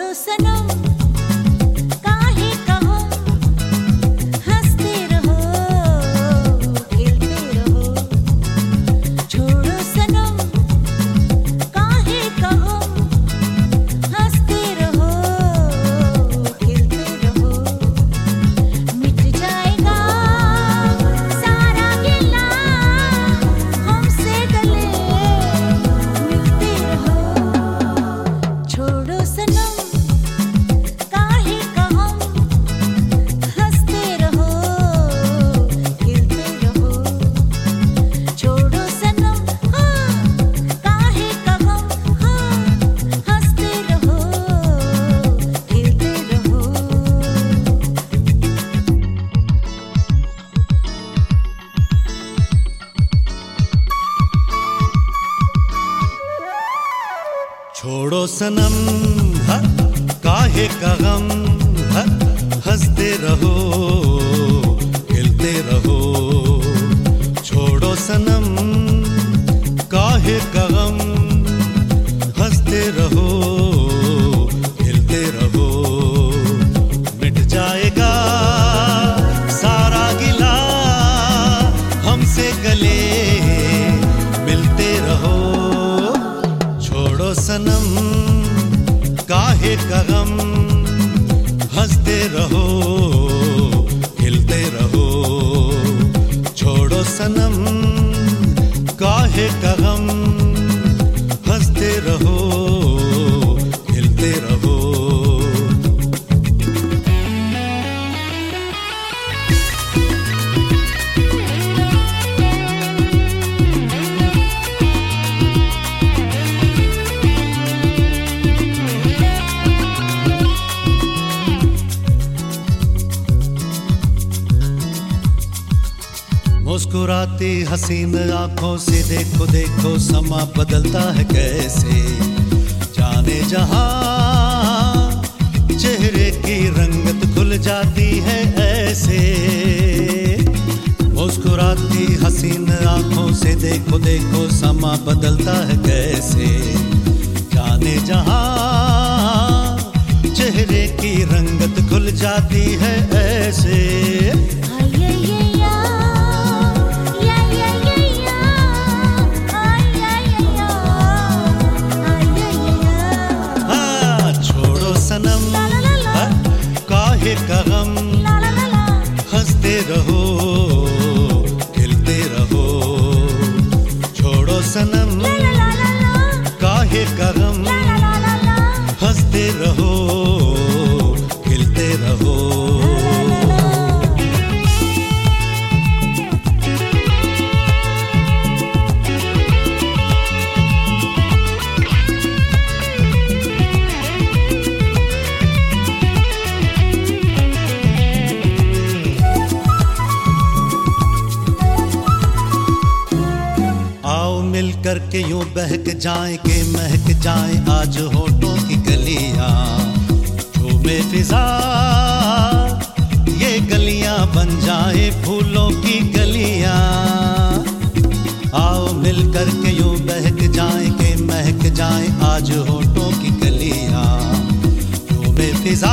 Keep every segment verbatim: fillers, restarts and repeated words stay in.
छोड़ो सनम हा, काहे का गम हा, हंसते रहो खेलते रहो। छोड़ो सनम काहे का गम, हंसते रहो खेलते रहो। मिट जाएगा सारा गिला, हमसे गले मिलते रहो। छोड़ो सनम काहे का गम, हंसते रहो खिलते रहो। छोड़ो सनम काहे का गम, हंसते रहो खिलते रहो। मुस्कुराती हसीन आंखों से देखो देखो, समा बदलता है कैसे। जाने जहां चेहरे की रंगत खुल जाती है ऐसे। मुस्कुराती हसीन आंखों से देखो देखो, समा बदलता है कैसे। जाने जहां चेहरे की रंगत खुल जाती है ऐसे। काहे का गम, हंसते रहो खिलते रहो। छोड़ो सनम काहे का गम, हंसते रहो खिलते रहो। मिल करके यूं बहक जाएं के महक जाएं आज होठों की गलियां। झूमे फिजा ये गलियां बन जाएं फूलों की गलियां। आओ मिल करके यूं बहक जाएं के महक जाएं आज होठों की गलियां। झूमे फिजा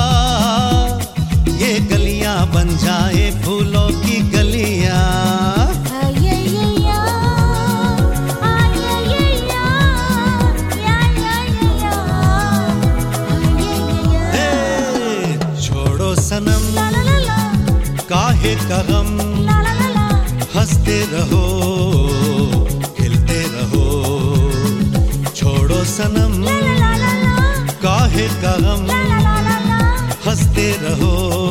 ये गलियां बन जाएं फूलों की गलियां। सनम काहे का गम, हंसते रहो खिलते रहो। छोड़ो सनम काहे का गम, हंसते रहो